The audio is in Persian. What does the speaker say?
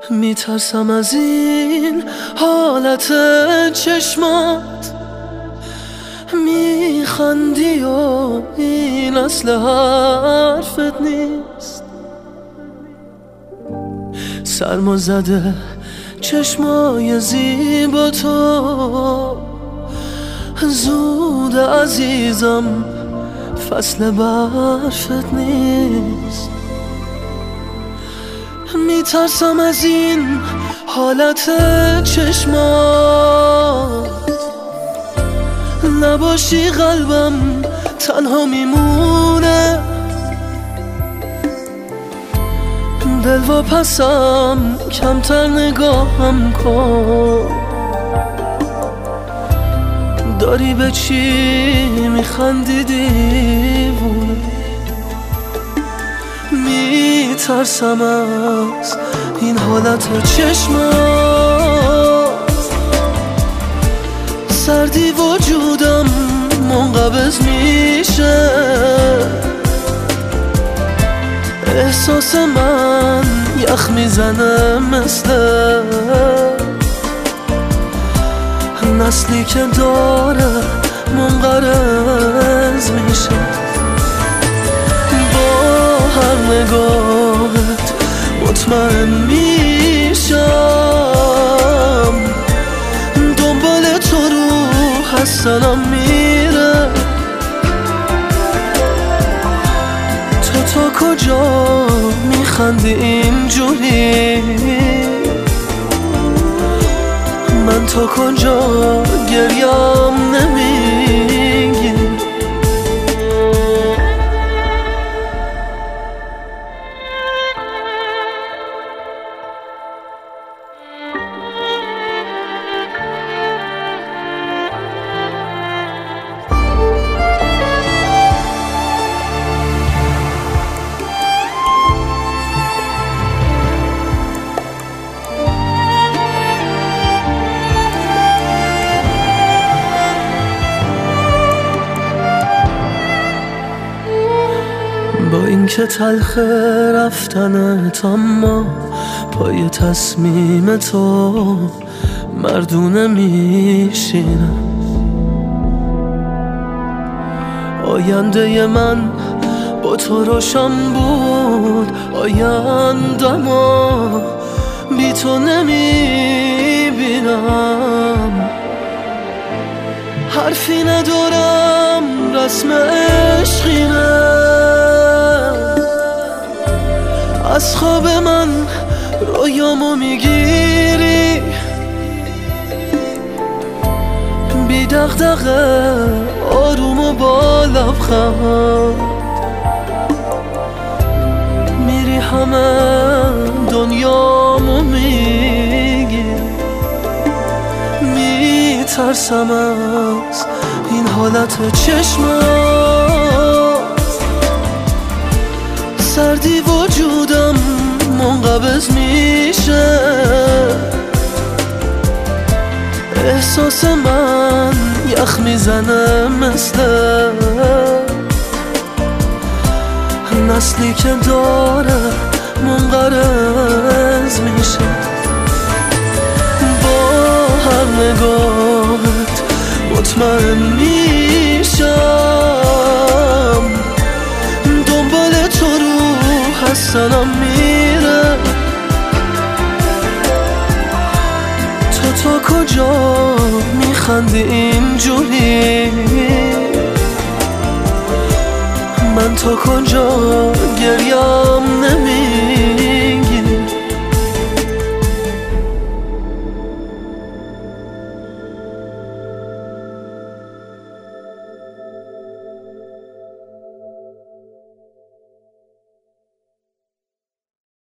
میترسم از این حالت چشمات، میخندی و این اصل حرفت نیست. سرما زده چشمای زیبا تو، زود عزیزم فصل برفت نیست. میترسم از این حالت چشمات، نباشی قلبم تنها میمونه. دل و پسم کمتر نگاهم کن، داری به چی میخندی دیوونه. میترسم از این حالت چشمات، سردی وجودم منقبض میشه. احساس من یخ میزنه مثل نسلی که داره منقرض میشه. با هر نگاهت مطمئن میشم، دنبال تو روح هستنم میره. تو تا کجا میخندی اینجوری، من تا کجا گریم نمیگی. با اینکه تلخ رفتنت، اما پای تصمیم تو مردونه میشینم. آینده من با تو روشن بود، آینده‌مو بی تو نمیبینم. حرفی ندارم، رسم عشقینه. از خواب من رویامو میگیری، بی دغدغه آروم و با لبخند میری همه دنیامو میگی. میترسم از این حالت چشمات، سردی وجودم منقبض میشه. احساس من یخ میزنه مثل نسلی که داره منقرض میشه. با هر نگاهت مطمئن میشم، دنبال تو روح هستنم میره. تو تا کجا میخندی اینجوری، من تا کجا گریم نمیگی.